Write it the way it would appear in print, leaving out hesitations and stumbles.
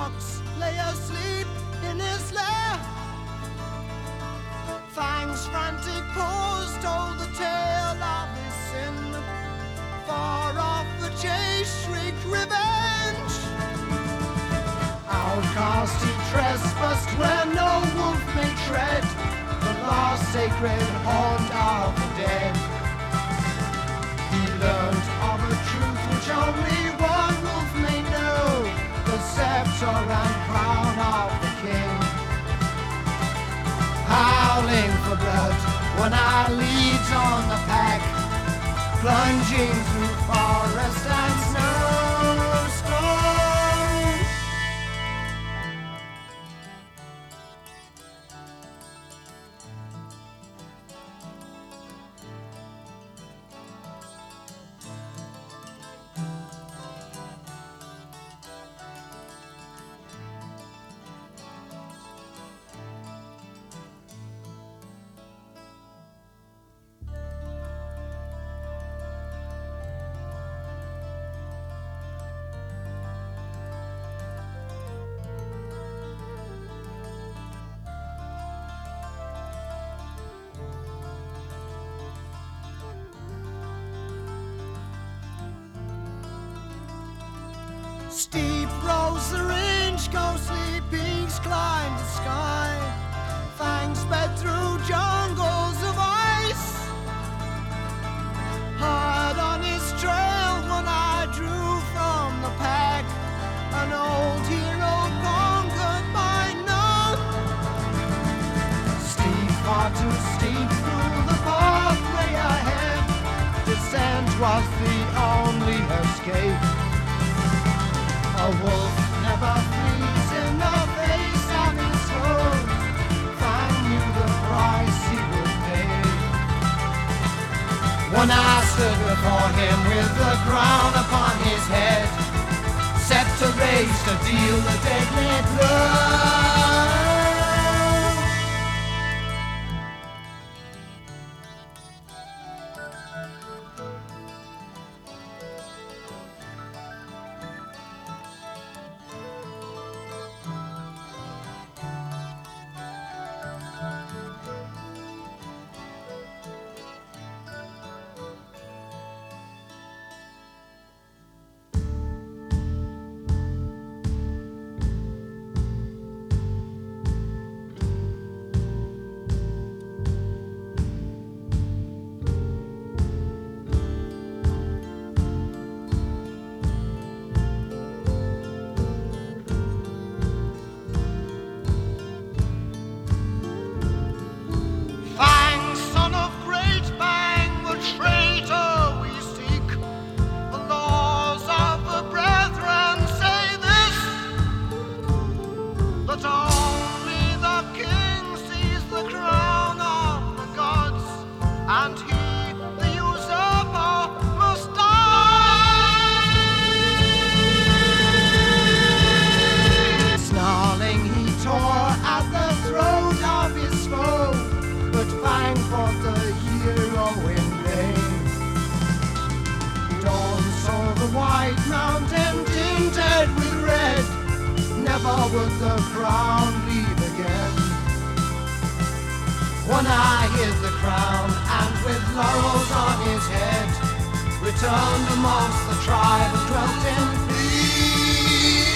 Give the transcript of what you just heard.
fox lay asleep in his lair. Fang's frantic paws told the tale of his sin. Far off the chase shrieked revenge. Outcast he trespassed where no wolf may tread, the lost sacred haunt of the dead. He learned of a truth which only one wolf may know, the scepter and crown of the king. Howling for blood, one-eye leads on the pack, plunging through forest and snowstorm. Steep rose the range, ghostly peaks climbed the sky. Fang sped through jungles of ice. Hard on his trail, one I drew from the pack, an old hero conquered by none. Steep, far too steep through the pathway ahead, descent was the only escape. A wolf never flees in the face of his foe. Fang knew the price he would pay. One eye stood before him with the crown upon his head, set to raise to deal the deadly blow. Never would the crown leave again. One eye hid the crown, and with laurels on his head, returned amongst the tribe and dwelt in peace.